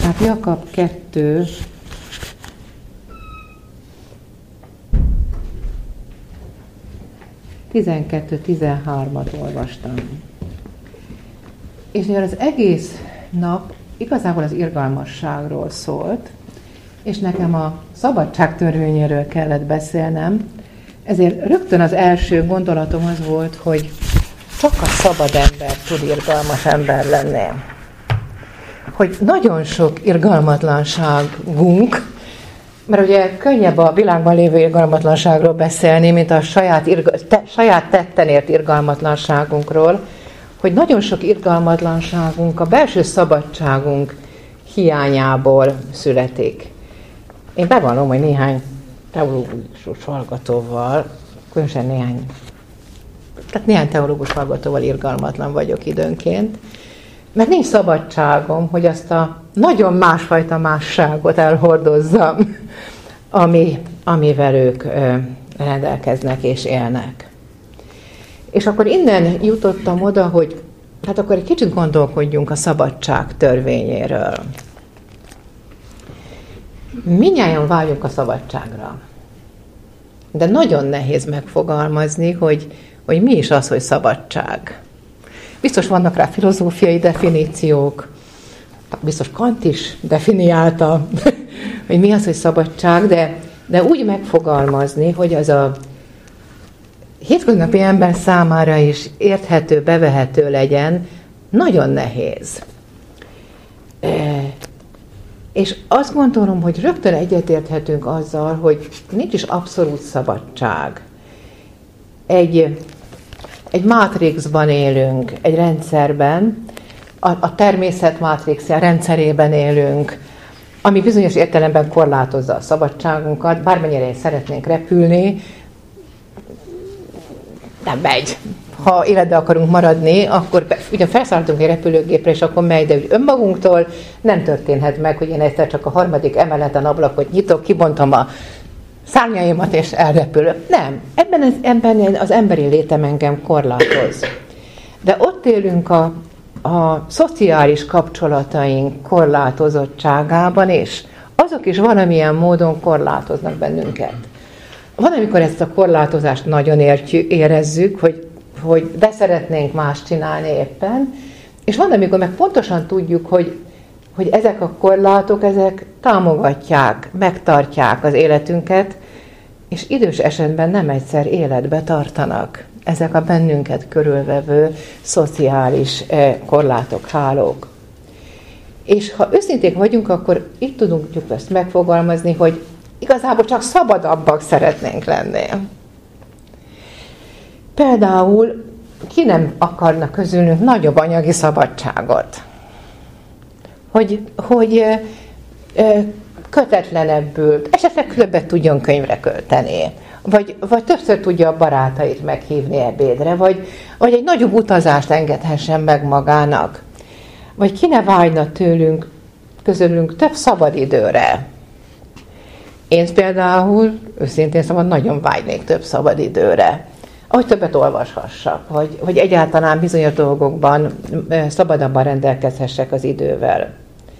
Tehát Jakab 2, 12-13-at olvastam. És mivel az egész nap igazából az irgalmasságról szólt, és nekem a szabadság törvényéről kellett beszélnem, ezért rögtön az első gondolatom az volt, hogy csak a szabad ember tud irgalmas ember lenni. Hogy nagyon sok irgalmatlanságunk, mert ugye könnyebb a világban lévő irgalmatlanságról beszélni, mint a saját tetten ért irgalmatlanságunkról, hogy nagyon sok irgalmatlanságunk a belső szabadságunk hiányából születik. Én bevallom, hogy néhány teológus hallgatóval, különösen néhány teológus hallgatóval irgalmatlan vagyok időnként, mert nincs szabadságom, hogy azt a nagyon másfajta másságot elhordozzam, amivel ők rendelkeznek és élnek. És akkor innen jutottam oda, hogy hát akkor egy kicsit gondolkodjunk a szabadság törvényéről. Mindnyájan vágyunk a szabadságra. De nagyon nehéz megfogalmazni, hogy mi is az, hogy szabadság. Biztos vannak rá filozófiai definíciók, biztos Kant is definiálta, hogy mi az, hogy szabadság, de úgy megfogalmazni, hogy az a hétköznapi ember számára is érthető, bevehető legyen, nagyon nehéz. És azt gondolom, hogy rögtön egyetérthetünk azzal, hogy nincs is abszolút szabadság. Egy mátrixban élünk, egy rendszerben, a természet mátrixja rendszerében élünk, ami bizonyos értelemben korlátozza a szabadságunkat, bármennyire is szeretnénk repülni, nem megy. Ha életbe akarunk maradni, akkor ugye felszálltunk egy repülőgépre, és akkor megy, de úgy önmagunktól nem történhet meg, hogy én egyszer csak a 3. emeleten ablakot nyitok, kibontom a szárnyaimat, és elrepülök. Nem. Ebben az emberi létem engem korlátoz. De ott élünk a szociális kapcsolataink korlátozottságában is. Azok is valamilyen módon korlátoznak bennünket. Van, amikor ezt a korlátozást nagyon érezzük, hogy de szeretnénk más csinálni éppen, és van, amikor meg pontosan tudjuk, hogy ezek a korlátok, ezek támogatják, megtartják az életünket, és idős esetben nem egyszer életbe tartanak ezek a bennünket körülvevő szociális korlátok, hálók. És ha őszinték vagyunk, akkor itt tudunk ezt megfogalmazni, hogy igazából csak szabadabbak szeretnénk lenni. Például ki nem akarna közülünk nagyobb anyagi szabadságot? Hogy kötetlenebbül, esetleg többet tudjon könyvre költeni, vagy többször tudja a barátait meghívni ebédre, vagy egy nagyobb utazást engedhessen meg magának. Vagy ki ne vágyna közülünk több szabadidőre. Én például, őszintén szóval nagyon vágynék több szabadidőre. Ahogy többet olvashassak, hogy egyáltalán bizonyos dolgokban szabadabban rendelkezhessek az idővel.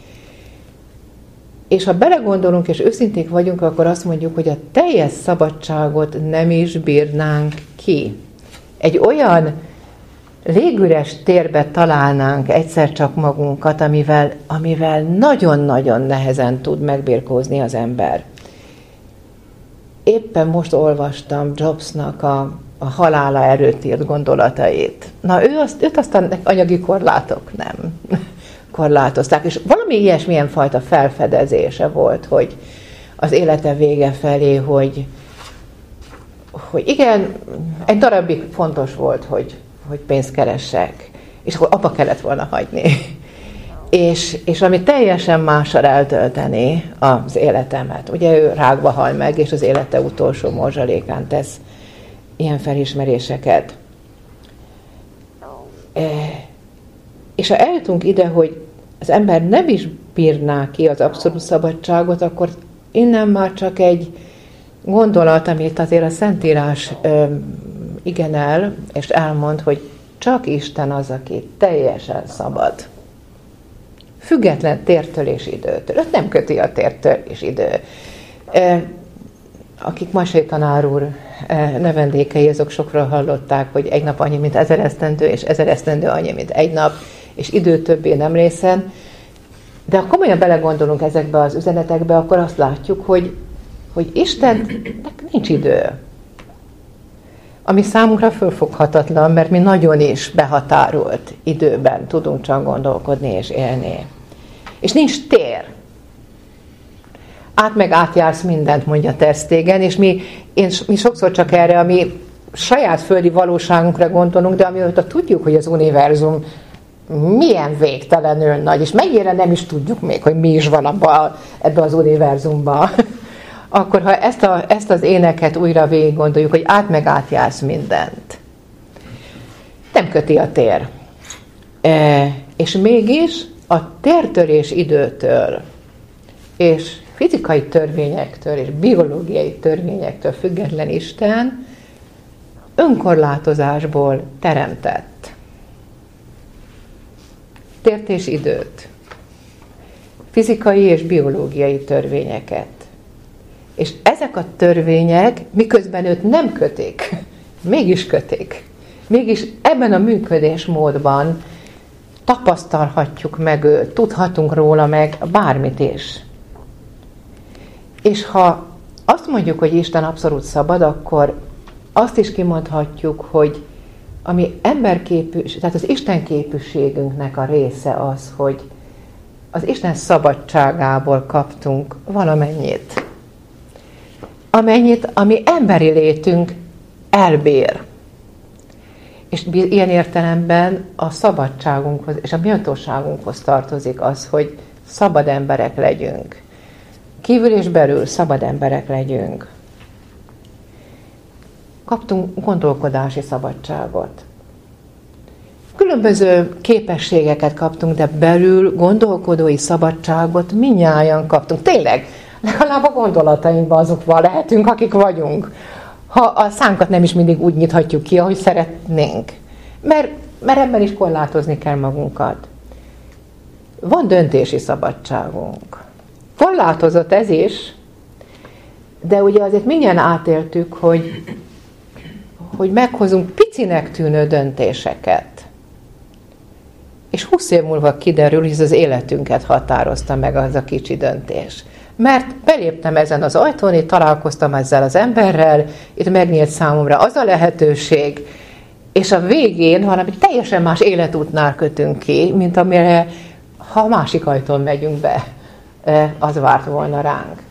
És ha belegondolunk és őszinték vagyunk, akkor azt mondjuk, hogy a teljes szabadságot nem is bírnánk ki. Egy olyan légüres térbe találnánk egyszer csak magunkat, amivel nagyon-nagyon nehezen tud megbirkózni az ember. Éppen most olvastam Jobsnak a halála előtt írt gondolatait. Na, őt aztán anyagi korlátok nem korlátozták, és valami ilyesmilyen fajta felfedezése volt, hogy az élete vége felé, hogy igen, egy darabig fontos volt, hogy pénzt keressek, és akkor abba kellett volna hagyni. És ami teljesen mással eltölteni az életemet. Ugye ő rákba hal meg, és az élete utolsó morzsalékán tesz ilyen felismeréseket. És ha eljutunk ide, hogy az ember nem is bírná ki az abszolút szabadságot, akkor innen már csak egy gondolat, amit azért a Szentírás igenel, és elmond, hogy csak Isten az, aki teljesen szabad. független tértől és időtől. Őt nem köti a tértől és idő. Akik Masai tanár úr növendékei, azok sokról hallották, hogy egy nap annyi, mint 1000 esztendő, és 1000 esztendő annyi, mint egy nap, és idő többé nem részen. De ha komolyan belegondolunk ezekbe az üzenetekbe, akkor azt látjuk, hogy Istennek nincs idő. Ami számunkra fölfoghatatlan, mert mi nagyon is behatárolt időben tudunk csak gondolkodni és élni. És nincs tér. Átjársz mindent, mondja Ter Stegen, és mi sokszor csak erre, ami saját földi valóságunkra gondolunk, de amióta tudjuk, hogy az univerzum milyen végtelenül nagy, és mennyire nem is tudjuk még, hogy mi is van ebben az univerzumban, akkor ha ezt az éneket újra végig gondoljuk, hogy átjársz mindent. Nem köti a tér. És mégis a tértől és időtől, és fizikai törvényektől és biológiai törvényektől független Isten önkorlátozásból teremtett tért és időt, fizikai és biológiai törvényeket. És ezek a törvények, miközben őt nem kötik, mégis kötik. Mégis ebben a működésmódban tapasztalhatjuk meg őt, tudhatunk róla meg bármit is. És ha azt mondjuk, hogy Isten abszolút szabad, akkor azt is kimondhatjuk, hogy ami tehát az Isten képűségünknek a része az, hogy az Isten szabadságából kaptunk valamennyit. Ami emberi létünk elbír. És ilyen értelemben a szabadságunkhoz és a méltóságunkhoz tartozik az, hogy szabad emberek legyünk. Kívül és belül szabad emberek legyünk. Kaptunk gondolkodási szabadságot. Különböző képességeket kaptunk, de belül gondolkodói szabadságot mindnyájan kaptunk. Tényleg, legalább a gondolatainkban azokban lehetünk, akik vagyunk. Ha a szánkat nem is mindig úgy nyithatjuk ki, ahogy szeretnénk. Mert ebben is korlátozni kell magunkat. Van döntési szabadságunk. Korlátozott ez is, de ugye azért mindjárt átéltük, hogy meghozunk picinek tűnő döntéseket. És 20 év múlva kiderül, hogy az életünket határozta meg az a kicsi döntés. Mert beléptem ezen az ajtón, itt találkoztam ezzel az emberrel, itt megnyílt számomra az a lehetőség, és a végén valami teljesen más életútnál kötünk ki, mint amire, ha a másik ajtón megyünk be, az várt volna ránk.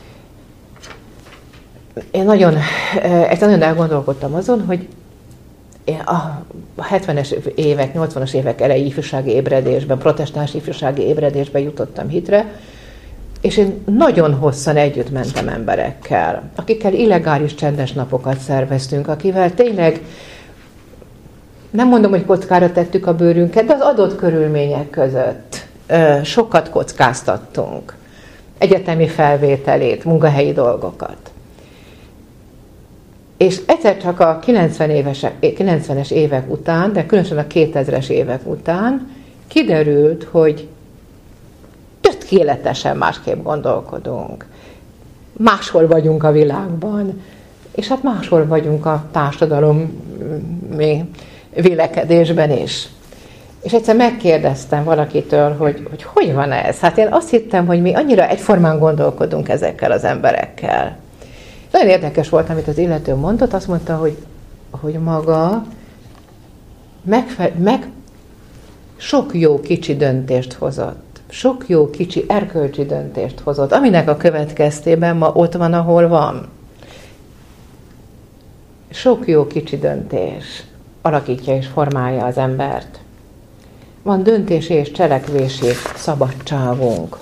Én nagyon elgondolkodtam azon, hogy én a 70-es évek, 80-as évek elejé ifjúsági ébredésben, protestáns ifjúsági ébredésben jutottam hitre, és én nagyon hosszan együtt mentem emberekkel, akikkel illegális csendes napokat szerveztünk, akivel tényleg, nem mondom, hogy kockára tettük a bőrünket, de az adott körülmények között sokat kockáztattunk. Egyetemi felvételét, munkahelyi dolgokat. És egyszer csak a 90-es évek után, de különösen a 2000-es évek után kiderült, hogy tökéletesen másképp gondolkodunk. Máshol vagyunk a világban, és hát máshol vagyunk a társadalom vélekedésben is. És egyszer megkérdeztem valakitől, hogy van ez? Hát én azt hittem, hogy mi annyira egyformán gondolkodunk ezekkel az emberekkel. Nagyon érdekes volt, amit az illető mondott, azt mondta, hogy maga sok jó kicsi döntést hozott. Sok jó kicsi erkölcsi döntést hozott, aminek a következtében ma ott van, ahol van. Sok jó kicsi döntés alakítja és formálja az embert. Van döntési és cselekvési szabadságunk.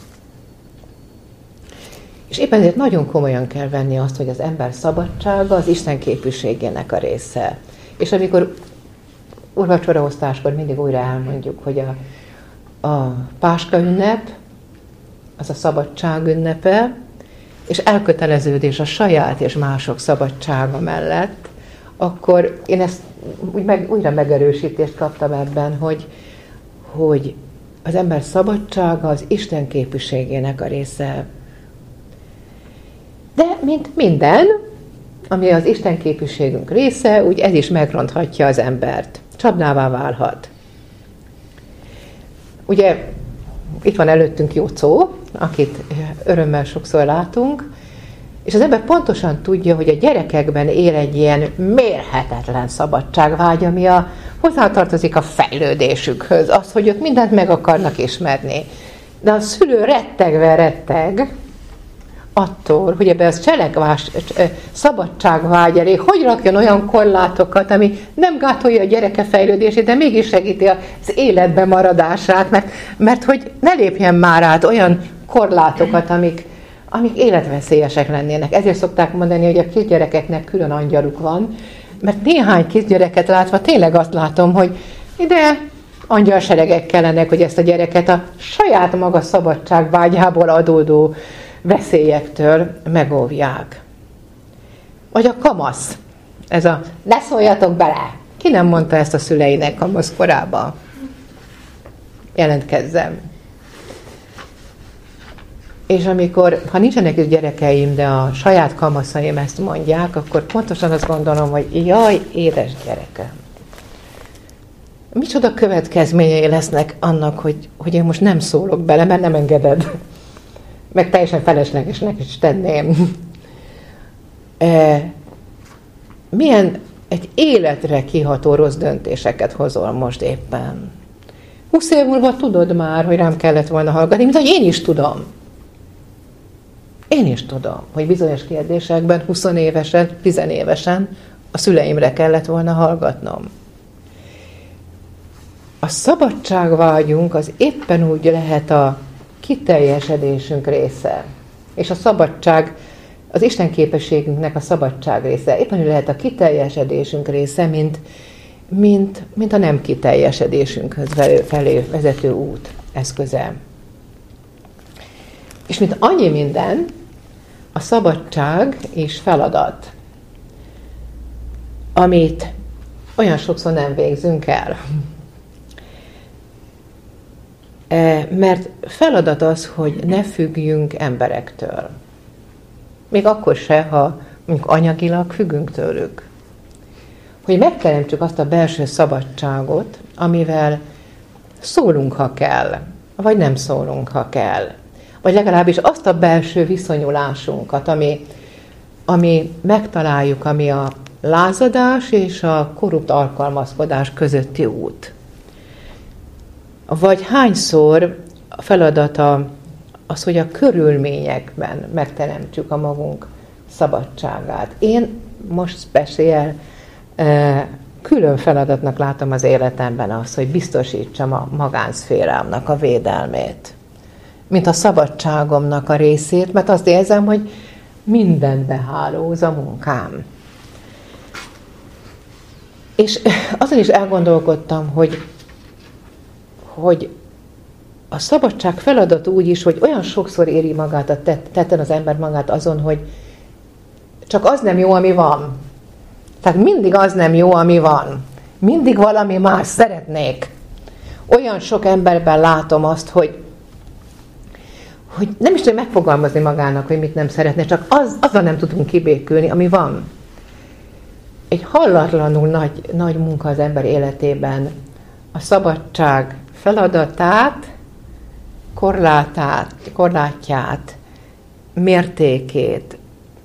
És éppen ezért nagyon komolyan kell venni azt, hogy az ember szabadsága az Isten képűségének a része. És amikor úrvacsoraosztáskor mindig újra elmondjuk, hogy a Páska ünnep, az a szabadság ünnepe, és elköteleződés a saját és mások szabadsága mellett, akkor én ezt újra megerősítést kaptam ebben, hogy az ember szabadsága az Isten képviségének a része. De mint minden, ami az Isten képviségünk része, úgy ez is megronthatja az embert. Csapdává válhat. Ugye itt van előttünk Jocó, akit örömmel sokszor látunk, és az ember pontosan tudja, hogy a gyerekekben él egy ilyen mérhetetlen szabadságvágy, ami hozzátartozik a fejlődésükhöz, az, hogy ők mindent meg akarnak ismerni. De a szülő retteg attól, hogy ebbe az szabadságvágy elé, hogy rakjon olyan korlátokat, ami nem gátolja a gyereke fejlődését, de mégis segíti az életbe maradását, mert hogy ne lépjen már át olyan korlátokat, amik életveszélyesek lennének. Ezért szokták mondani, hogy a kisgyerekeknek külön angyaluk van, mert néhány kisgyereket látva tényleg azt látom, hogy ide angyalseregek kellenek, hogy ezt a gyereket a saját maga szabadságvágyából adódó veszélyektől megóvják. Vagy a kamasz. Ez a ne szóljatok bele! Ki nem mondta ezt a szüleinek kamasz korában? Jelentkezzem. És amikor, ha nincsenek is gyerekeim, de a saját kamaszaim ezt mondják, akkor pontosan azt gondolom, hogy jaj, édes gyerekem. Micsoda következményei lesznek annak, hogy én most nem szólok bele, mert nem engeded. Meg teljesen feleslegesnek is tenném. Milyen egy életre kiható rossz döntéseket hozol most éppen. 20 év múlva tudod már, hogy rám kellett volna hallgatni, mint hogy én is tudom. Én is tudom, hogy bizonyos kérdésekben 20 évesen, 10 évesen a szüleimre kellett volna hallgatnom. A szabadságvágyunk az éppen úgy lehet a kiteljesedésünk része. És a szabadság, az Isten képességünknek a szabadság része. Éppen úgy lehet a kiteljesedésünk része, mint a nem kiteljesedésünkhöz felé vezető út eszköze. És mint annyi minden, a szabadság és feladat, amit olyan sokszor nem végzünk el. Mert feladat az, hogy ne függjünk emberektől. Még akkor se, ha mondjuk anyagilag függünk tőlük. Hogy megteremtsük azt a belső szabadságot, amivel szólunk, ha kell, vagy nem szólunk, ha kell. Vagy legalábbis azt a belső viszonyulásunkat, ami megtaláljuk, ami a lázadás és a korrupt alkalmazkodás közötti út. Vagy hányszor a feladata az, hogy a körülményekben megteremtjük a magunk szabadságát. Én most speciál külön feladatnak látom az életemben azt, hogy biztosítsam a magánszférámnak a védelmét. Mint a szabadságomnak a részét, mert azt érzem, hogy mindenbe hálóz a munkám. És azon is elgondolkodtam, hogy a szabadság feladat úgy is, hogy olyan sokszor éri magát a tetten az ember magát azon, hogy csak az nem jó, ami van. Tehát mindig az nem jó, ami van. Mindig valami más szeretnék. Olyan sok emberben látom azt, hogy nem is tudja megfogalmazni magának, hogy mit nem szeretne, csak azzal nem tudunk kibékülni, ami van. Egy hallatlanul nagy munka az ember életében a szabadság feladatát, korlátját, mértékét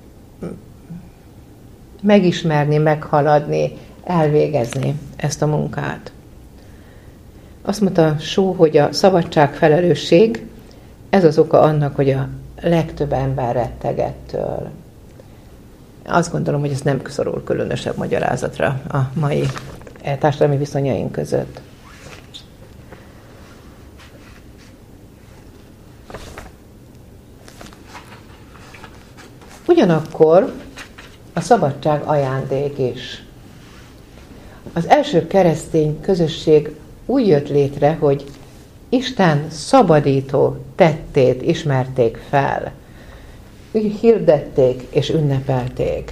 megismerni, meghaladni, elvégezni ezt a munkát. Azt mondta Só, hogy a szabadság felelősség, ez az oka annak, hogy a legtöbb ember retteg ettől. Azt gondolom, hogy ez nem szorul különösebb magyarázatra a mai társadalmi viszonyaink között. Ugyanakkor a szabadság ajándék is. Az első keresztény közösség úgy jött létre, hogy Isten szabadító tettét ismerték fel. Hirdették és ünnepelték.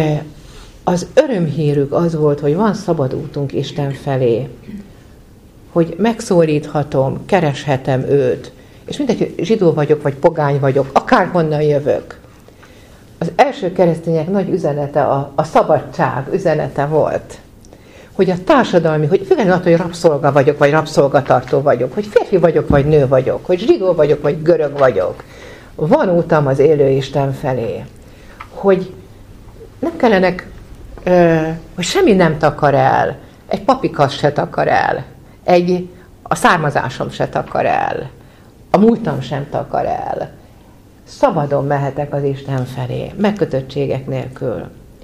Az örömhírük az volt, hogy van szabad útunk Isten felé. hogy megszólíthatom, kereshetem őt, és mindegy, hogy zsidó vagyok, vagy pogány vagyok, akárhonnan jövök. Az első keresztények nagy üzenete a szabadság üzenete volt. Hogy a társadalmi, hogy függetlenül attól, hogy rabszolga vagyok, vagy rabszolgatartó vagyok, hogy férfi vagyok, vagy nő vagyok, hogy zsidó vagyok, vagy görög vagyok. Van útam az élő Isten felé. Hogy nem kellenek, hogy semmi nem takar el. Egy papikas se takar el. A származásom se takar el. A múltam sem takar el. Szabadon mehetek az Isten felé, megkötöttségek nélkül.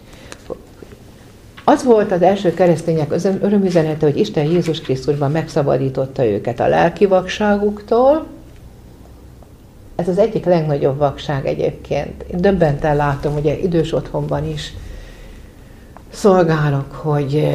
Az volt az első keresztények örömüzenete, hogy Isten Jézus Krisztusban megszabadította őket a lelki vakságuktól. Ez az egyik legnagyobb vakság egyébként. Én döbbenten látom, hogy idős otthonban is szolgálok, hogy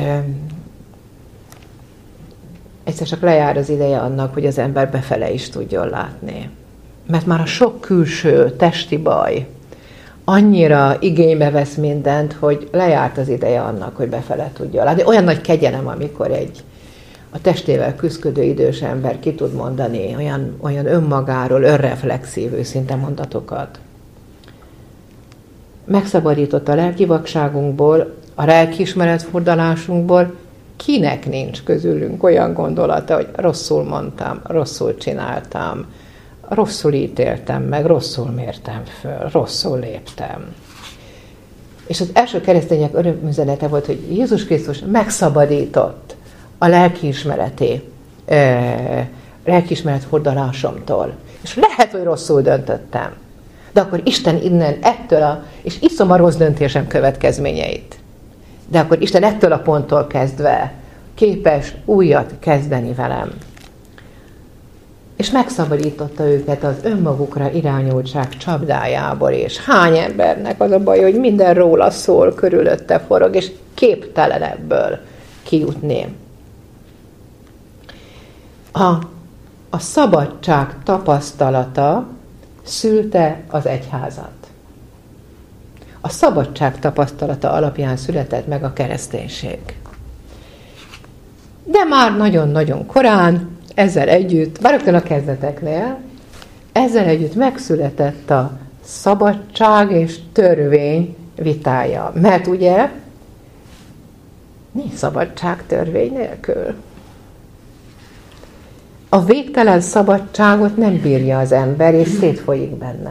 egyszer csak lejár az ideje annak, hogy az ember befele is tudjon látni. Mert már a sok külső testi baj annyira igénybe vesz mindent, hogy lejárt az ideje annak, hogy befele tudja látni. Olyan nagy kegyelem, amikor a testével küszködő idős ember ki tud mondani olyan önmagáról, önreflexív, őszinte mondatokat. Megszabadított a lelki vakságunkból, a lelkiismeret fordalásunkból. Kinek nincs közülünk olyan gondolata, hogy rosszul mondtam, rosszul csináltam, rosszul ítéltem meg, rosszul mértem föl, rosszul léptem. És az első keresztények örömüzenete volt, hogy Jézus Krisztus megszabadított a lelkiismeret hordalásomtól. És lehet, hogy rosszul döntöttem. De akkor Isten innen és iszom a rossz döntésem következményeit. De akkor Isten ettől a ponttól kezdve képes újat kezdeni velem. És megszabadította őket az önmagukra irányultság csapdájából, és hány embernek az a baj, hogy minden róla szól, körülötte forog, és képtelen ebből kijutni. A szabadság tapasztalata szülte az egyházat. A szabadság tapasztalata alapján született meg a kereszténység. De már nagyon-nagyon korán, ezzel együtt, már rögtön a kezdeteknél, ezzel együtt megszületett a szabadság és törvény vitája. Mert ugye nincs szabadság törvény nélkül. A végtelen szabadságot nem bírja az ember, és szétfolyik benne.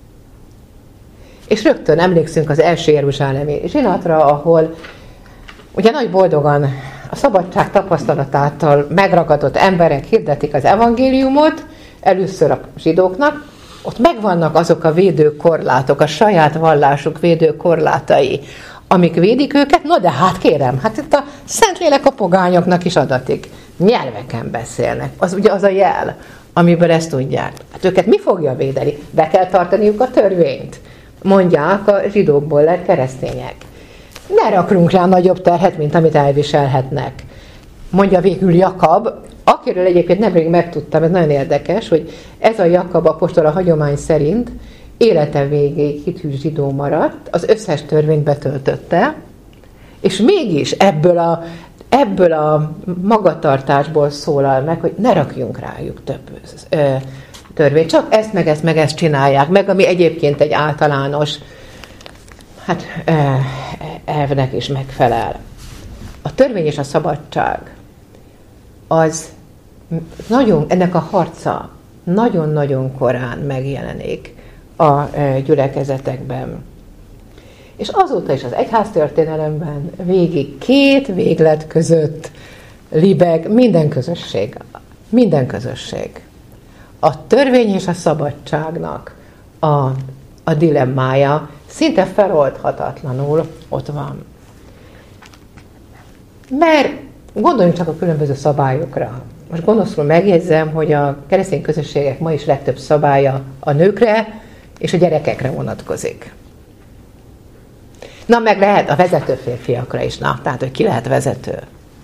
És rögtön emlékszünk az első jeruzsálemi zsinatra, ahol ugye nagy boldogan a szabadság tapasztalatától megragadott emberek hirdetik az evangéliumot, először a zsidóknak, ott megvannak azok a védőkorlátok, a saját vallásuk védőkorlátai, amik védik őket, no de hát kérem, hát itt a Szentlélek a pogányoknak is adatik. Nyelveken beszélnek. Az ugye az a jel, amiből ezt tudják. Hát őket mi fogja védeni? Be kell tartaniuk a törvényt. Mondják a zsidókból lett keresztények. Ne rakrunk rá nagyobb terhet, mint amit elviselhetnek. Mondja végül Jakab, akiről egyébként nemrég megtudtam, ez nagyon érdekes, hogy ez a Jakab apostol a hagyomány szerint élete végéig hithű zsidó maradt, az összes törvényt betöltötte, és mégis ebből a magatartásból szólal meg, hogy ne rakjunk rájuk több törvényt, csak ezt meg ezt csinálják meg, ami egyébként egy általános elvnek is megfelel. A törvény és a szabadság az nagyon, ennek a harca nagyon-nagyon korán megjelenik a gyülekezetekben. És azóta is az egyháztörténelemben végig két véglet között libeg minden közösség. Minden közösség. A törvény és a szabadságnak a dilemmája szinte feloldhatatlanul ott van. Mert gondoljunk csak a különböző szabályokra. Most gonoszul megjegyzem, hogy a keresztény közösségek ma is legtöbb szabálya a nőkre és a gyerekekre vonatkozik. Na, meg lehet a vezető férfiakra is, tehát, hogy ki lehet vezető.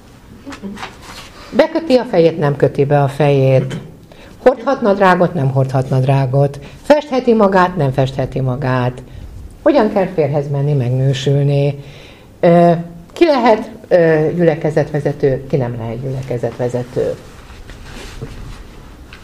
Beköti a fejét, nem köti be a fejét. Hordhat nadrágot, nem hordhat nadrágot. Festheti magát, nem festheti magát. Hogyan kell férjhez menni, megnősülni. Ki lehet gyülekezetvezető, ki nem lehet gyülekezetvezető.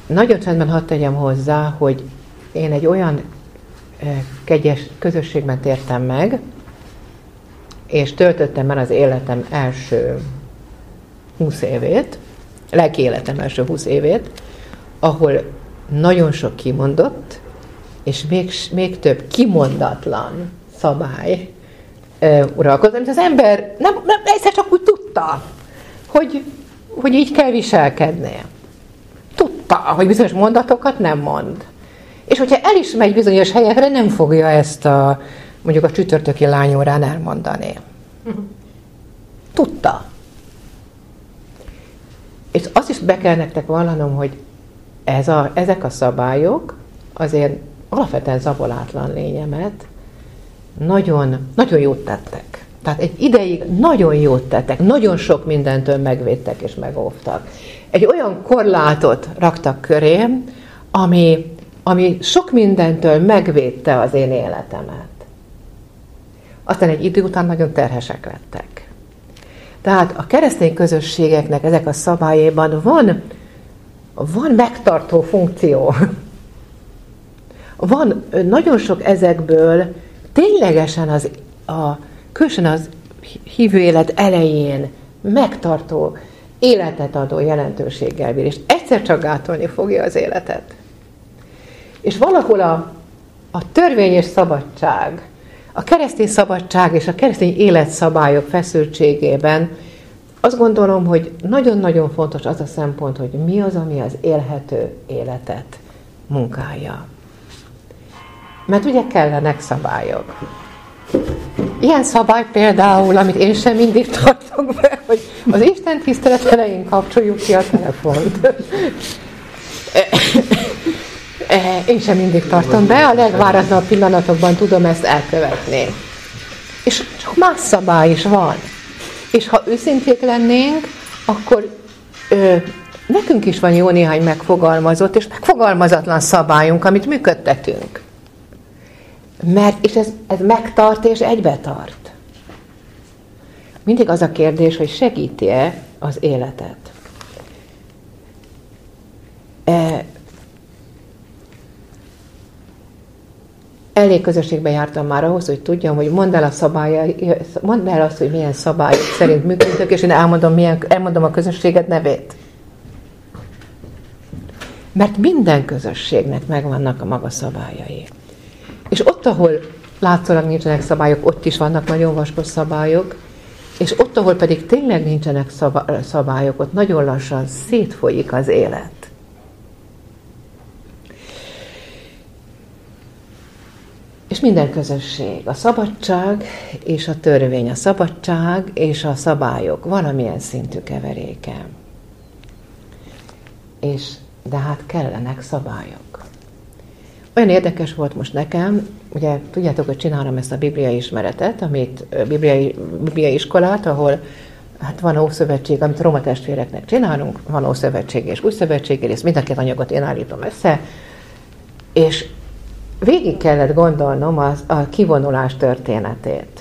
nagyon csendben hadd tegyem hozzá, hogy én egy olyan kegyes közösségben tértem meg, és töltöttem el az életem első 20 évét, lelki életem első 20 évét, ahol nagyon sok kimondott, és még több kimondatlan szabály uralkozott, amit az ember nem egyszer csak úgy tudta, hogy így kell viselkednie. Tudta, hogy bizonyos mondatokat nem mond. És hogyha el is megy bizonyos helyekre, nem fogja ezt mondjuk a csütörtöki lányórán elmondani. Tudta. És azt is be kell nektek vallanom, hogy ezek a szabályok azért alapvetően zabolátlan lényemet nagyon, nagyon jót tettek. Tehát egy ideig nagyon jót tettek, nagyon sok mindentől megvédtek és megóvtak. Egy olyan korlátot raktak körém, ami sok mindentől megvédte az én életemet. Aztán egy idő után nagyon terhesek lettek. Tehát a keresztény közösségeknek ezek a szabályaiban van megtartó funkció. Van nagyon sok ezekből ténylegesen különösen az hívő élet elején megtartó, életet adó jelentőséggel bír, és egyszer csak gátolni fogja az életet. És valahol a törvény és szabadság, a keresztény szabadság és a keresztény életszabályok feszültségében azt gondolom, hogy nagyon-nagyon fontos az a szempont, hogy mi az, ami az élhető életet munkálja. Mert ugye kellenek szabályok. Ilyen szabály például, amit én sem mindig tartok be, hogy az Isten tisztelet elején kapcsoljuk ki a telefont. Én sem mindig tartom be, a legváratlanabb pillanatokban tudom ezt elkövetni. És csak más szabály is van. És ha őszinték lennénk, akkor nekünk is van jó néhány megfogalmazott és megfogalmazatlan szabályunk, amit működtetünk. És ez megtart és egybetart. Mindig az a kérdés, hogy segíti-e az életet. Elég közösségben jártam már ahhoz, hogy tudjam, hogy mondd el azt, hogy milyen szabályok szerint működtök, és én elmondom a közösséget nevét. Mert minden közösségnek megvannak a maga szabályai. És ott, ahol látszólag nincsenek szabályok, ott is vannak nagyon vaskos szabályok, és ott, ahol pedig tényleg nincsenek szabályok, ott nagyon lassan szétfolyik az élet. És minden közösség, a szabadság és a törvény, a szabadság és a szabályok valamilyen szintű keveréke. De hát kellenek szabályok. Olyan érdekes volt most nekem, ugye tudjátok, hogy csinálom ezt a bibliai ismeretet, bibliai iskolát, ahol hát van Ószövetség, amit Roma testvéreknek csinálunk, van Ószövetség és Újszövetség rész, mind a két anyagot én állítom össze, és végig kellett gondolnom a kivonulás történetét.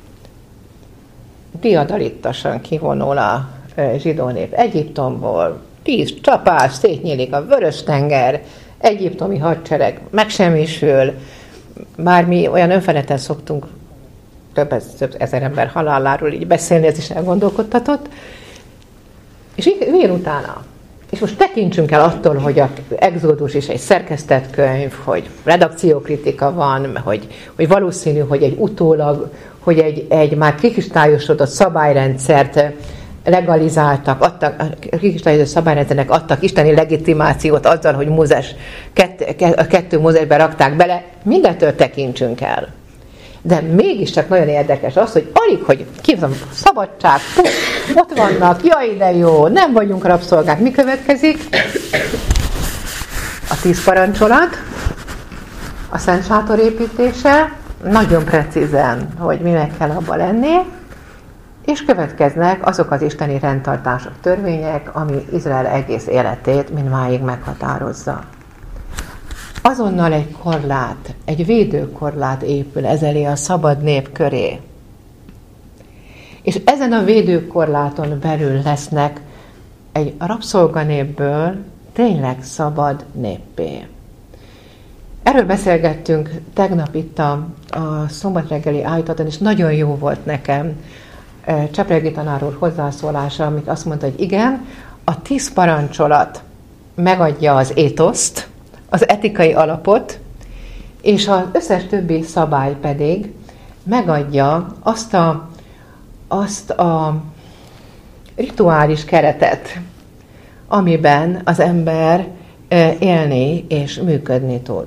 Diadalittasan kivonul a zsidó nép Egyiptomból, 10 csapás, szétnyílik a Vörös-tenger, egyiptomi hadsereg megsemmisül, bár mi olyan önfeledten szoktunk több ezer ember haláláról így beszélni, ez is elgondolkodtatott. És ilyen utána. És most tekintsünk el attól, hogy az Exodus is egy szerkesztett könyv, hogy redakciókritika van, hogy valószínű, hogy egy már kristályosodott szabályrendszert legalizáltak, kristályosodott szabályrendszernek adtak isteni legitimációt azzal, hogy a 2 Mózesbe rakták bele, mindentől tekintsünk el. De mégiscsak nagyon érdekes az, hogy alig, hogy képzem, szabadság, ott vannak, jaj de jó, nem vagyunk rabszolgák. Mi következik? A 10 parancsolat, a Szent Sátor építése, nagyon precízen, hogy minek kell abba lenni, és következnek azok az isteni rendtartások, törvények, ami Izrael egész életét mindmáig meghatározza. Azonnal egy korlát, egy védőkorlát épül ezelé a szabad nép köré. És ezen a védőkorláton belül lesznek egy rabszolganépből tényleg szabad néppé. Erről beszélgettünk tegnap itt a szombat reggeli állítaton, és nagyon jó volt nekem Csepregi tanár úr hozzászólása, amik azt mondta, hogy igen, a 10 parancsolat megadja az étoszt, az etikai alapot, és az összes többi szabály pedig megadja azt a rituális keretet, amiben az ember élni és működni tud.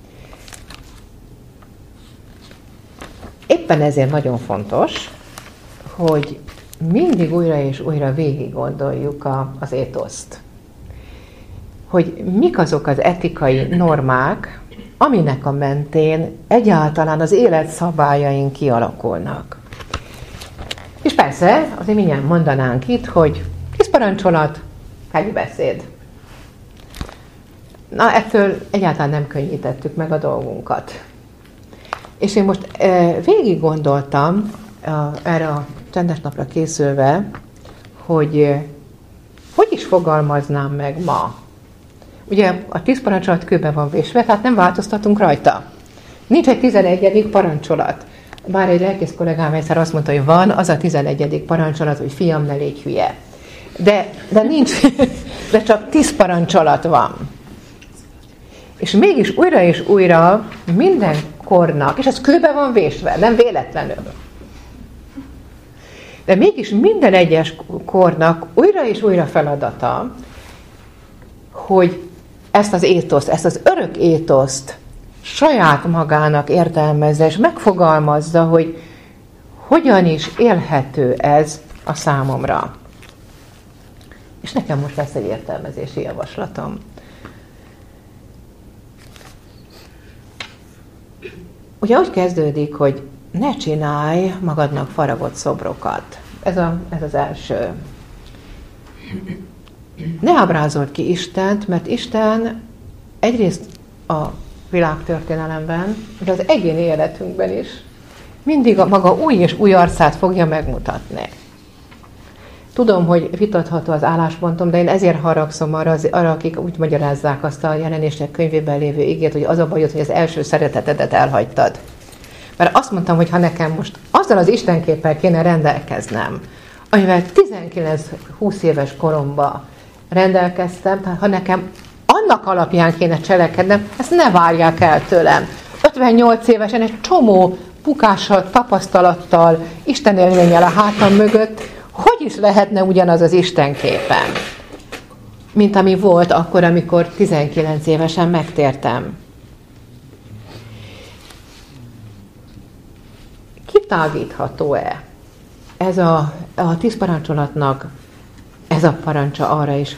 Éppen ezért nagyon fontos, hogy mindig újra és újra végig gondoljuk az étoszt. Hogy mik azok az etikai normák, aminek a mentén egyáltalán az élet szabályaink kialakulnak. És persze, azért mindjárt mondanánk itt, hogy 10 parancsolat, hegyi beszéd. Na, ettől egyáltalán nem könnyítettük meg a dolgunkat. És én most végig gondoltam erre a csendes napra készülve, hogy is fogalmaznám meg ma. Ugye a 10 parancsolat kőbe van vésve, tehát nem változtatunk rajta. Nincs egy 11. parancsolat. Bár egy lelkész kollégám egyszer azt mondta, hogy van, az a 11. parancsolat, hogy fiam, ne légy hülye. De nincs, de csak 10 parancsolat van. És mégis újra és újra minden kornak, és ez kőbe van vésve, nem véletlenül. De mégis minden egyes kornak újra és újra feladata, hogy ezt az étoszt, ezt az örök étoszt saját magának értelmezze, és megfogalmazza, hogy hogyan is élhető ez a számomra. És nekem most lesz egy értelmezési javaslatom. Ugye úgy kezdődik, hogy ne csinálj magadnak faragott szobrokat. Ez az első. Ne ábrázold ki Istent, mert Isten egyrészt a világtörténelemben, de az egyéni életünkben is mindig a maga új és új arcát fogja megmutatni. Tudom, hogy vitatható az álláspontom, de én ezért haragszom arra, akik úgy magyarázzák azt a Jelenések könyvében lévő igét, hogy az a bajod, hogy az első szeretetedet elhagytad. Mert azt mondtam, hogy ha nekem most azzal az istenképpel kéne rendelkeznem, amivel 19-20 éves koromban rendelkeztem, tehát ha nekem annak alapján kéne cselekednem, ezt ne várják el tőlem. 58 évesen egy csomó bukással, tapasztalattal, Isten élménnyel a hátam mögött, hogy is lehetne ugyanaz az istenképen, mint ami volt akkor, amikor 19 évesen megtértem. Kitágítható-e ez a 10 parancsolatnak ez a parancsa arra is,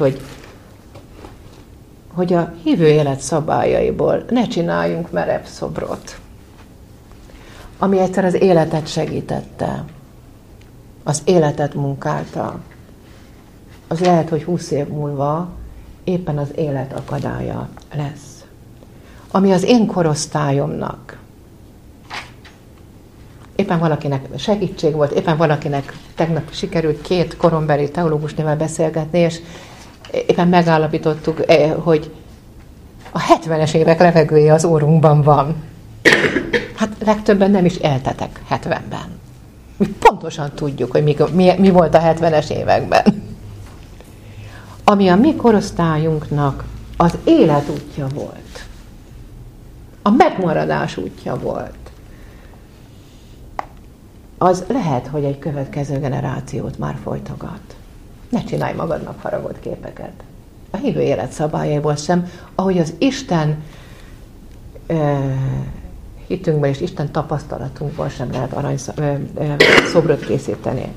hogy a hívő élet szabályaiból ne csináljunk merev szobrot, ami egyszer az életet segítette, az életet munkálta. Az lehet, hogy 20 év múlva éppen az élet akadálya lesz. Ami az én korosztályomnak éppen valakinek segítség volt, éppen valakinek tegnap sikerült 2 korombeli teológusnével beszélgetni, és éppen megállapítottuk, hogy a 70-es évek levegője az órunkban van. Hát legtöbben nem is éltetek 70-ben. Mi pontosan tudjuk, hogy mi volt a 70-es években. Ami a mi korosztályunknak az élet útja volt. A megmaradás útja volt. Az lehet, hogy egy következő generációt már folytogat. Ne csinálj magadnak haragott képeket. A hívő élet szabályaiból sem, ahogy az Isten hitünkben és Isten tapasztalatunkból sem lehet aranyszobrot készíteni.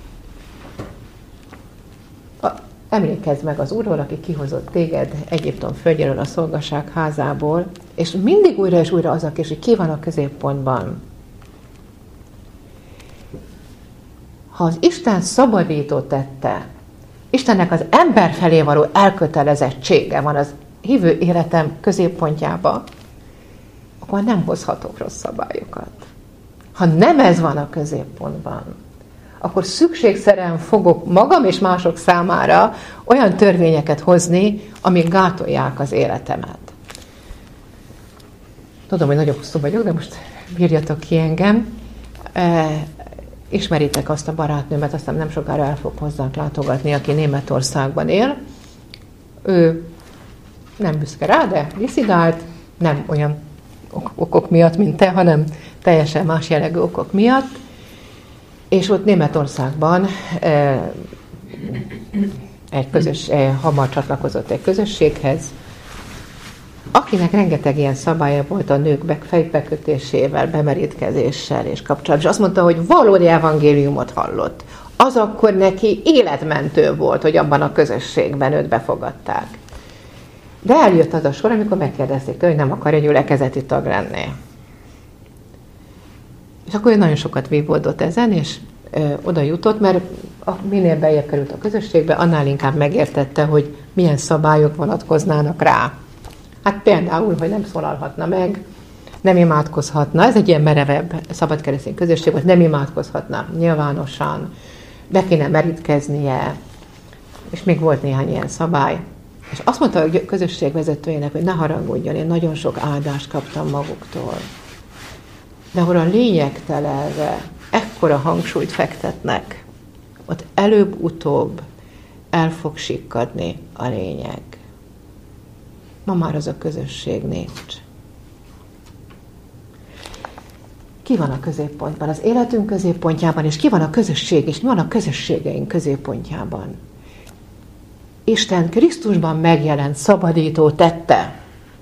Emlékezz meg az Úrról, aki kihozott téged Egyiptom földjéről, a szolgaság házából, és mindig újra és újra az a kérdés, hogy ki van a középpontban. Ha az Isten szabadító tette, Istennek az ember felé való elkötelezettsége van az hívő életem középpontjában, akkor nem hozhatok rossz szabályokat. Ha nem ez van a középpontban, akkor szükségszerűen fogok magam és mások számára olyan törvényeket hozni, amik gátolják az életemet. Tudom, hogy nagyon hosszú vagyok, de most bírjatok ki engem. Ismeritek azt a barátnőmet, aztán nem sokára el fog hozzánk látogatni, aki Németországban él. Ő nem büszke rá, de disszidált, nem olyan okok miatt, mint te, hanem teljesen más jellegű okok miatt. És ott Németországban hamar csatlakozott egy közösséghez, akinek rengeteg ilyen szabálya volt a nők fejbekötésével, bemerítkezéssel és kapcsolatban. És azt mondta, hogy valódi evangéliumot hallott. Az akkor neki életmentő volt, hogy abban a közösségben őt befogadták. De eljött az a sor, amikor megkérdezték tőle, hogy nem akar egy gyülekezeti tag lenni. És akkor ő nagyon sokat vívódott ezen, és oda jutott, mert minél beljebb került a közösségbe, annál inkább megértette, hogy milyen szabályok vonatkoznának rá. Hát például, hogy nem szólalhatna meg, nem imádkozhatna, ez egy ilyen merevebb szabadkeresztény közösség volt, nem imádkozhatna nyilvánosan, be kéne merítkeznie, és még volt néhány ilyen szabály. És azt mondta a közösség vezetőjének, hogy ne haragudjon, én nagyon sok áldást kaptam maguktól. De ahol a lényegtelenre ekkora hangsúlyt fektetnek, ott előbb-utóbb el fog sikkadni a lényeg. Ma már az a közösség nincs. Ki van a középpontban? Az életünk középpontjában, és ki van a közösség, és mi van a közösségeink középpontjában? Isten Krisztusban megjelent szabadító tette,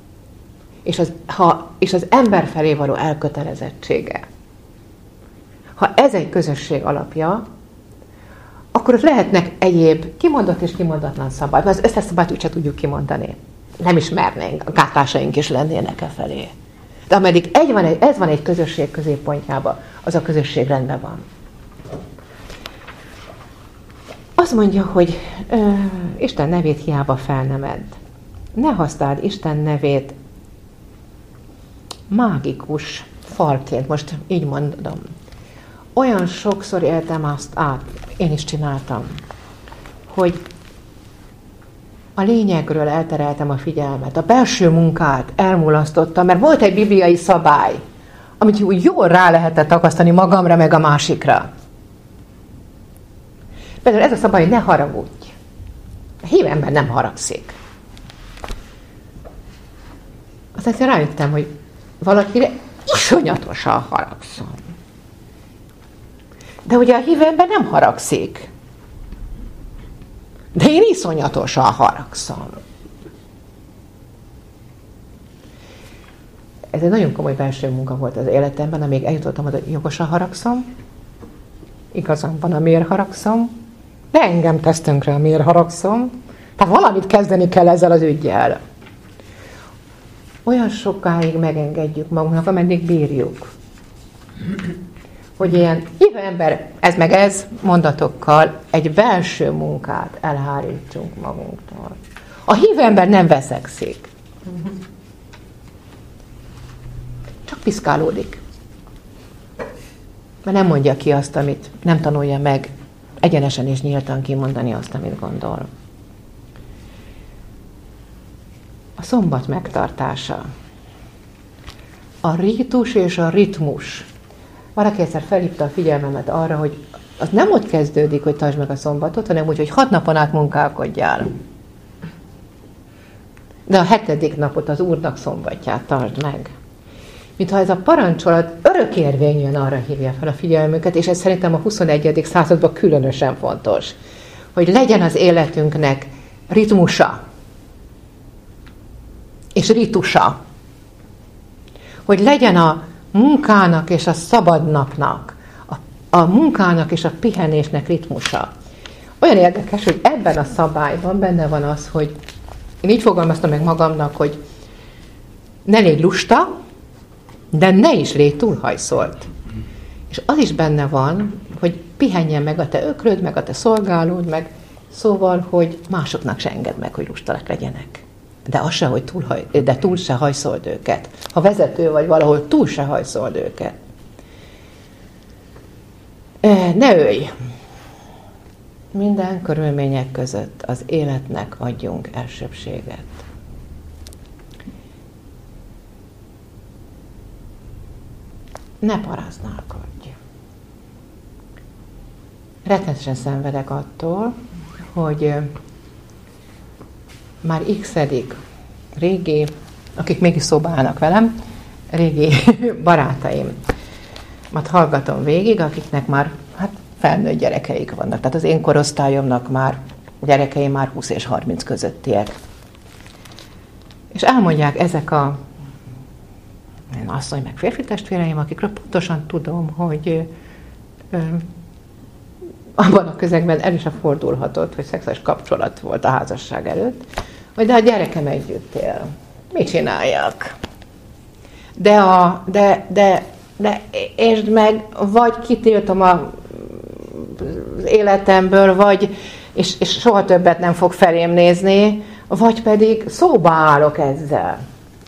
és az ember felé való elkötelezettsége. Ha ez egy közösség alapja, akkor ott lehetnek egyéb kimondott és kimondatlan szabály. Az összes szabályt úgyse tudjuk kimondani. Nem is mernénk, a gátlásaink is lennének e felé. De ameddig ez van egy közösség középpontjában, az a közösség rendben van. Azt mondja, hogy Isten nevét hiába fel nem edd. Ne használd Isten nevét mágikus falként, most így mondom. Olyan sokszor éltem azt át, én is csináltam, hogy a lényegről eltereltem a figyelmet, a belső munkát elmulasztottam, mert volt egy bibliai szabály, amit úgy jól rá lehetett akasztani magamra, meg a másikra. Például ez a szabály, hogy ne haragudj. A hív ember nem haragszik. Aztán rájöttem, hogy valakire iszonyatosan haragszom. De ugye a hív ember nem haragszik. De én iszonyatosan haragszom. Ez egy nagyon komoly belső munka volt az életemben, amíg eljutottam oda, hogy jogosan haragszom, igazam van, amiért haragszom, de engem tesz tönkre, amiért haragszom. Tehát valamit kezdeni kell ezzel az üggyel. Olyan sokáig megengedjük magunknak, ameddig bírjuk. Hogy ilyen hívő ember, ez meg ez mondatokkal egy belső munkát elhárítsunk magunktól. A hívő ember nem veszekszik. Csak piszkálódik. Mert nem mondja ki azt, amit nem tanulja meg egyenesen és nyíltan kimondani azt, amit gondol. A szombat megtartása. A rítus és a ritmus. Valaki egyszer felhívta a figyelmemet arra, hogy az nem ott kezdődik, hogy tartsd meg a szombatot, hanem úgy, hogy 6 napon át munkálkodjál. De a 7. napot, az Úrnak szombatját tartsd meg. Mintha ez a parancsolat örökérvényűen arra hívja fel a figyelmünket, és ez szerintem a 21. században különösen fontos, hogy legyen az életünknek ritmusa és ritusa. Hogy legyen a munkának és a szabadnapnak, a munkának és a pihenésnek ritmusa. Olyan érdekes, hogy ebben a szabályban benne van az, hogy én így fogalmaztam meg magamnak, hogy ne légy lusta, de ne is légy túlhajszolt. És az is benne van, hogy pihenjen meg a te ökröd, meg a te szolgálód, meg szóval, hogy másoknak se engedd meg, hogy lustalak legyenek. De az se, hogy túl se hajszold őket. Ha vezető vagy valahol, túl se hajszold őket. Ne ölj! Minden körülmények között az életnek adjunk elsőbséget. Ne paráználkodj! Rettenetesen szenvedek attól, hogy már x-edik régi, akik mégis szóba állnak velem, régi barátaimat hallgatom végig, akiknek már felnőtt gyerekeik vannak. Tehát az én korosztályomnak már gyerekei már 20 és 30 közöttiek. És elmondják ezek a asszony meg férfi testvéreim, akikről pontosan tudom, hogy abban a közegben el is fordulhatott, hogy szexuális kapcsolat volt a házasság előtt, hogy de a gyerekem együtt él. Mit csináljak? De értsd meg, vagy kitiltom az életemből, vagy, és soha többet nem fog felém nézni, vagy pedig szóba állok ezzel.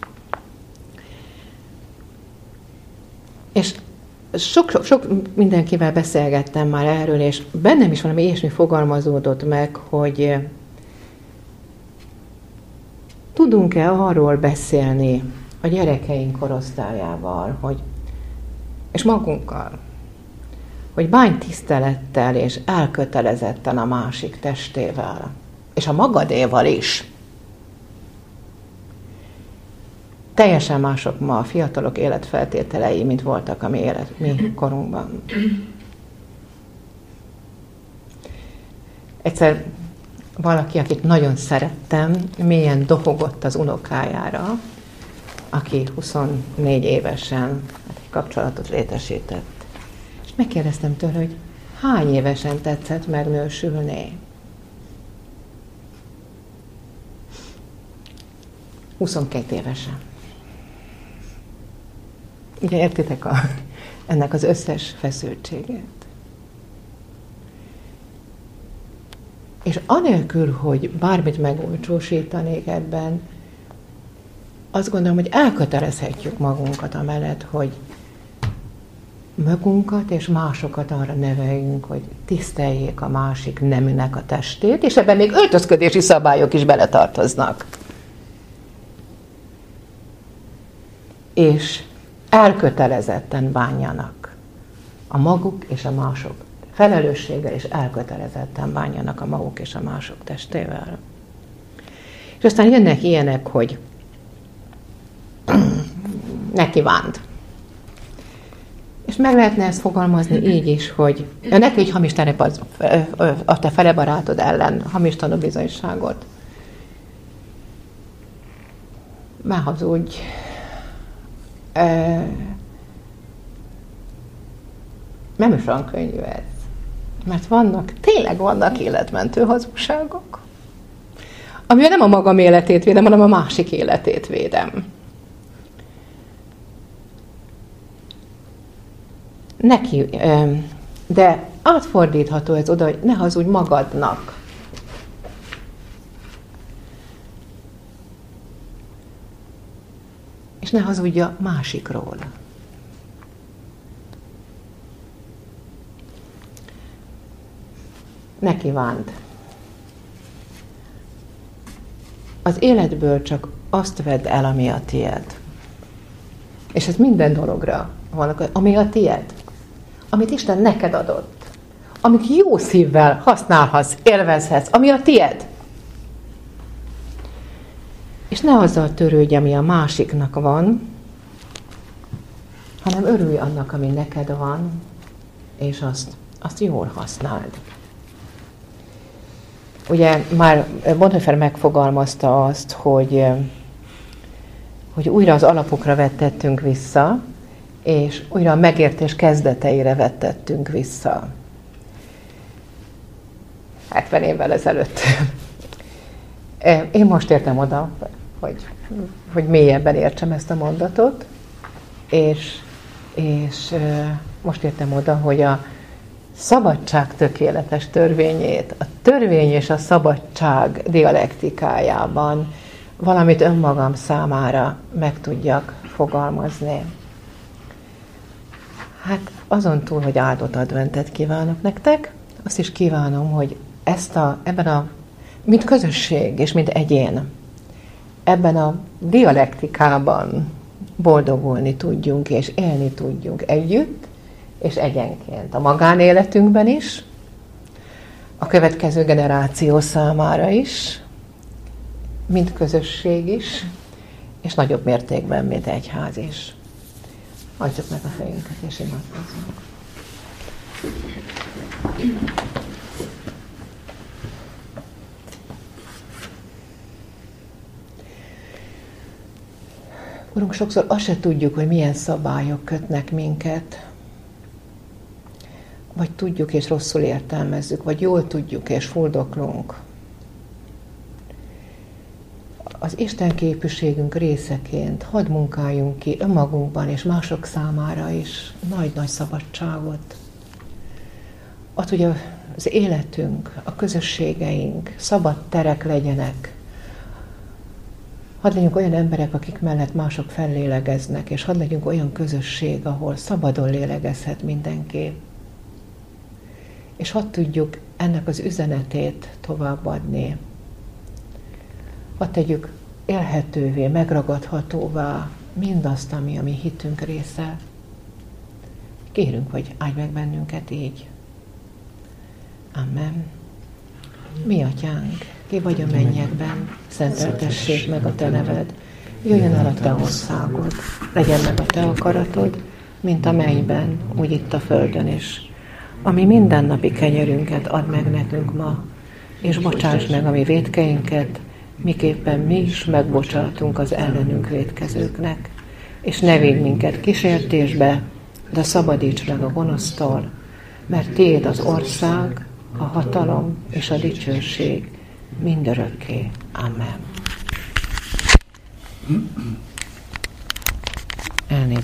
És sok mindenkivel beszélgettem már erről, és bennem is valami ilyesmi fogalmazódott meg, hogy tudunk-e arról beszélni a gyerekeink korosztályával, és magunkkal, hogy bánj tisztelettel és elkötelezetten a másik testével, és a magadéval is. Teljesen mások ma a fiatalok életfeltételei, mint voltak a mi korunkban. Egyszer valaki, akit nagyon szerettem, mélyen dohogott az unokájára, aki 24 évesen egy kapcsolatot létesített. És megkérdeztem tőle, hogy hány évesen tetszett megnősülni? 22 évesen. Ugye értitek ennek az összes feszültségét? És anélkül, hogy bármit megolcsósítanék ebben, azt gondolom, hogy elkötelezhetjük magunkat amellett, hogy magunkat és másokat arra neveljünk, hogy tiszteljék a másik neműnek a testét, és ebben még öltözködési szabályok is beletartoznak. És elkötelezetten bánjanak a maguk és a mások. Felelősséggel és elkötelezetten bánjanak a maguk és a mások testével. És aztán jönnek ilyenek, hogy ne kívánd. És meg lehetne ezt fogalmazni így is, hogy ne tégy hamis a te fele barátod ellen hamis tanúbizonyságot. Már hazudj. Nem is olyan könnyű ez. Mert tényleg vannak életmentő hazugságok, amivel nem a magam életét védem, hanem a másik életét védem. De átfordítható ez oda, hogy ne hazudj magadnak. És ne hazudj a másikról. Ne kívánd. Az életből csak azt vedd el, ami a tied. És ez minden dologra van, ami a tied. Amit Isten neked adott. Amit jó szívvel használhatsz, élvezhetsz, ami a tied. És ne azzal törődj, ami a másiknak van, hanem örülj annak, ami neked van, és azt jól használd. Ugye már Bonhoeffer megfogalmazta azt, hogy újra az alapokra vettettünk vissza, és újra a megértés kezdeteire vettettünk vissza. 70 évvel ezelőtt. Én most értem oda, hogy mélyebben értsem ezt a mondatot, és most értem oda, hogy a szabadság tökéletes törvényét, a törvény és a szabadság dialektikájában valamit önmagam számára meg tudjak fogalmazni. Hát azon túl, hogy áldott adventet kívánok nektek, azt is kívánom, hogy mint közösség és mint egyén, ebben a dialektikában boldogulni tudjunk és élni tudjunk együtt és egyenként. A magánéletünkben is, a következő generáció számára is, mint közösség is, és nagyobb mértékben, mint egyház is. Adjuk meg a fejünket, és imádkozzunk. Urunk, sokszor azt se tudjuk, hogy milyen szabályok kötnek minket. Vagy tudjuk és rosszul értelmezzük, vagy jól tudjuk és fuldoklunk. Az Isten képűségünk részeként hadd munkáljunk ki önmagunkban és mások számára is nagy-nagy szabadságot. Hogy az életünk, a közösségeink szabad terek legyenek. Hadd legyünk olyan emberek, akik mellett mások fellélegeznek, és hadd legyünk olyan közösség, ahol szabadon lélegezhet mindenki. És hadd tudjuk ennek az üzenetét továbbadni. Hadd tegyük élhetővé, megragadhatóvá mindazt, ami a mi hitünk része. Kérünk, hogy áldj meg bennünket így. Amen. Mi atyánk, ki vagy a mennyekben, szenteltessék meg a te neved, jöjjön el a te országod, legyen meg a te akaratod, mint a mennyben, úgy itt a földön is. Ami mindennapi kenyerünket add meg nekünk ma, és bocsásd meg a mi vétkeinket, miképpen mi is megbocsátunk az ellenünk vétkezőknek. És ne védj minket kísértésbe, de szabadíts meg a gonosztól, mert tiéd az ország, a hatalom és a dicsőség mindörökké. Amen.